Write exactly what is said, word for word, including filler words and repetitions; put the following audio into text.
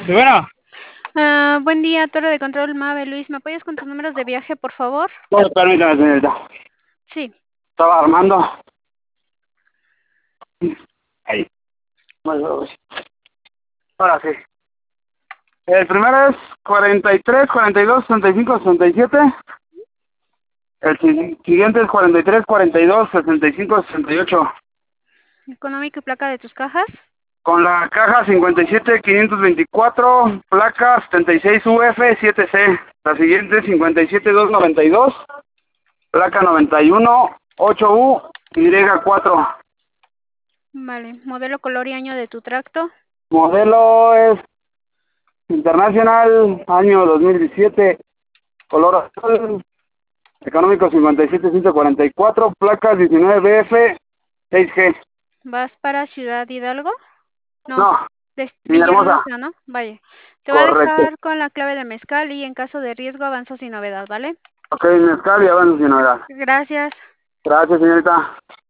Y bueno, Ah, buen día, Torre de Control Mave. Luis, ¿me apoyas con tus números de viaje, por favor? bueno, permítame, señorita. Sí. Estaba armando. Ahí. Bueno, ahora sí. El primero es cuarenta y tres, cuarenta y dos, sesenta y cinco, sesenta y siete. El si- siguiente es cuarenta y tres, cuarenta y dos, sesenta y cinco, sesenta y ocho. Económico y placa de tus cajas. Con la caja cincuenta y siete, quinientos veinticuatro, placa setenta y seis U F siete C. La siguiente es cincuenta y siete, doscientos noventa y dos, placa noventa y uno, ocho U Y cuatro. Vale. Modelo, color y año de tu tracto. Modelo es Internacional, año dos mil diecisiete, color azul, económico cincuenta y siete, ciento cuarenta y cuatro, placas diecinueve B F seis G. ¿Vas para Ciudad Hidalgo? No, No, de Villahermosa, Villahermosa, ¿no? Vaya. Te voy a correcto. dejar con la clave de mezcal y en caso de riesgo avanzo sin novedad, ¿vale? Ok, mezcal y avanzo sin novedad. Gracias. Gracias, señorita.